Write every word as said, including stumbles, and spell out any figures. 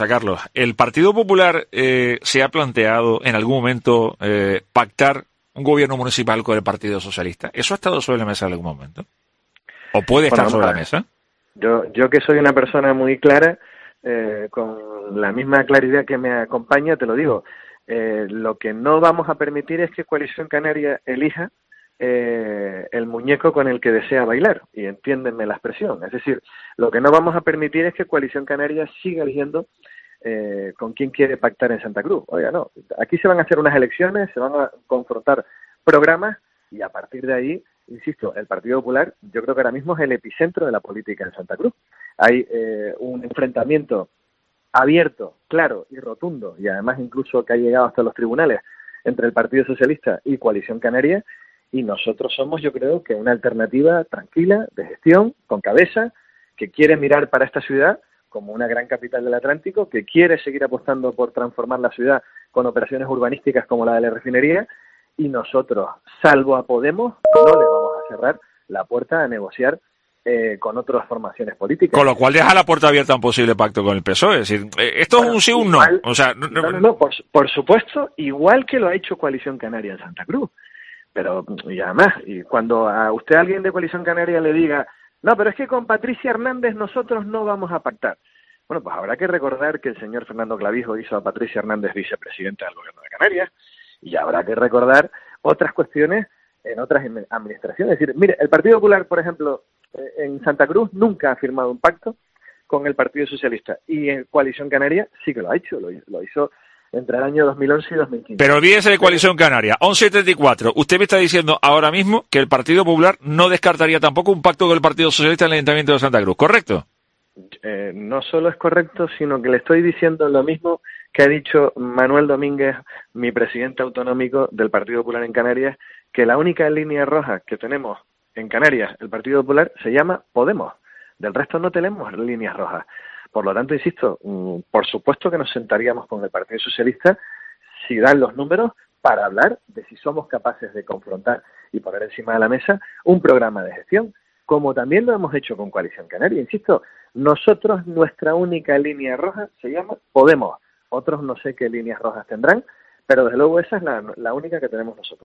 Carlos, ¿el Partido Popular eh, se ha planteado en algún momento eh, pactar un gobierno municipal con el Partido Socialista? ¿Eso ha estado sobre la mesa en algún momento? ¿O puede Bueno, estar sobre la mesa? Yo, yo que soy una persona muy clara, eh, con la misma claridad que me acompaña, te lo digo, eh, lo que no vamos a permitir es que Coalición Canaria elija eh, el muñeco con el que desea bailar, y entiéndenme la expresión. Es decir, lo que no vamos a permitir es que Coalición Canaria siga eligiendo eh, con quién quiere pactar en Santa Cruz. Oiga, no, aquí se van a hacer unas elecciones, se van a confrontar programas, y a partir de ahí, insisto, el Partido Popular yo creo que ahora mismo es el epicentro de la política en Santa Cruz. Hay eh, un enfrentamiento abierto, claro y rotundo, y además incluso que ha llegado hasta los tribunales, entre el Partido Socialista y Coalición Canaria, y nosotros somos, yo creo, que una alternativa tranquila, de gestión, con cabeza, que quiere mirar para esta ciudad como una gran capital del Atlántico, que quiere seguir apostando por transformar la ciudad con operaciones urbanísticas como la de la refinería, y nosotros, salvo a Podemos, no le vamos a cerrar la puerta a negociar eh, con otras formaciones políticas. Con lo cual deja la puerta abierta a un posible pacto con el P S O E. Es decir, esto bueno, es un sí o un no. O sea, no, no, no, no por, por supuesto, igual que lo ha hecho Coalición Canaria en Santa Cruz. Pero, y además, y cuando a usted alguien de Coalición Canaria le diga, no, pero es que con Patricia Hernández nosotros no vamos a pactar. Bueno, pues habrá que recordar que el señor Fernando Clavijo hizo a Patricia Hernández vicepresidenta del Gobierno de Canarias, y habrá que recordar otras cuestiones en otras administraciones. Es decir, mire, el Partido Popular, por ejemplo, en Santa Cruz nunca ha firmado un pacto con el Partido Socialista, y en Coalición Canaria sí que lo ha hecho, lo, lo hizo entre el año dos mil once y dos mil quince. Pero olvídese de Coalición Canaria, once setenta y cuatro. Usted me está diciendo ahora mismo que el Partido Popular no descartaría tampoco un pacto con el Partido Socialista en el Ayuntamiento de Santa Cruz, ¿correcto? Eh, no solo es correcto, sino que le estoy diciendo lo mismo que ha dicho Manuel Domínguez, mi presidente autonómico del Partido Popular en Canarias, que la única línea roja que tenemos en Canarias, el Partido Popular, se llama Podemos. Del resto no tenemos líneas rojas. Por lo tanto, insisto, por supuesto que nos sentaríamos con el Partido Socialista, si dan los números, para hablar de si somos capaces de confrontar y poner encima de la mesa un programa de gestión, como también lo hemos hecho con Coalición Canaria. Insisto, nosotros, nuestra única línea roja se llama Podemos. Otros no sé qué líneas rojas tendrán, pero desde luego esa es la, la única que tenemos nosotros.